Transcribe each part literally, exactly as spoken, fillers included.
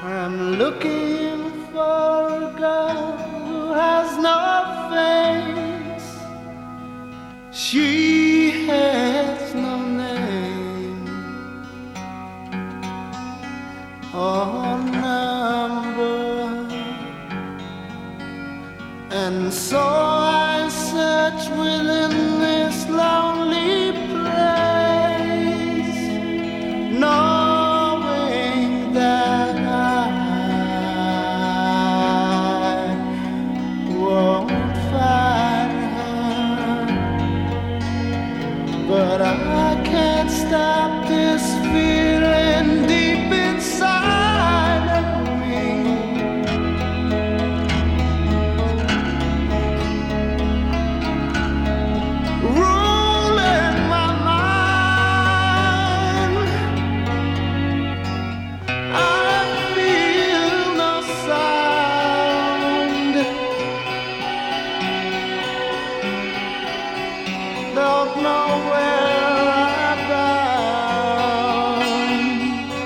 I'm looking for a girl who has no face. She has no name or number, and so I search within this lonely place, knowing that I won't find her. But I can't stop this feeling deep inside of me. Ruling my mind. I feel no sound. Don't know where I'm bound.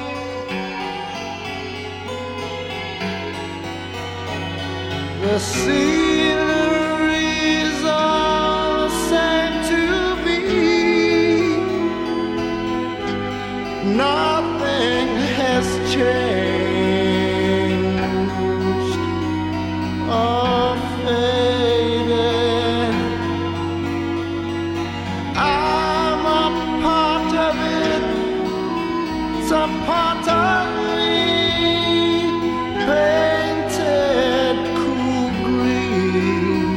The scenery's all the same to me. Nothing has changed or faded. I'm a part of it. It's a part of me, painted cool green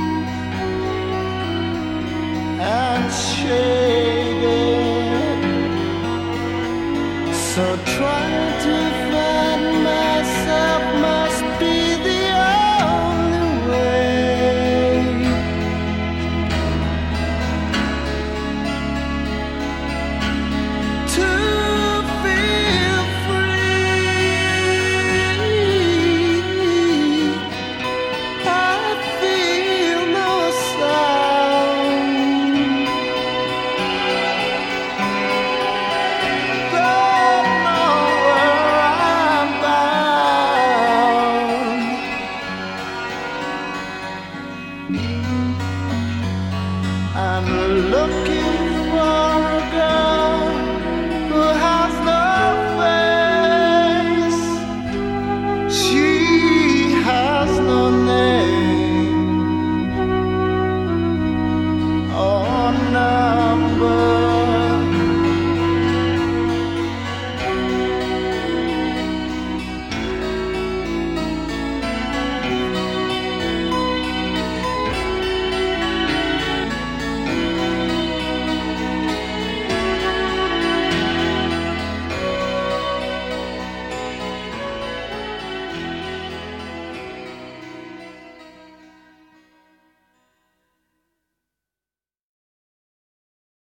and shaded. So trying to find myself must be the only way to feel free. I feel no sound. Don't know where I'm bound. I'm looking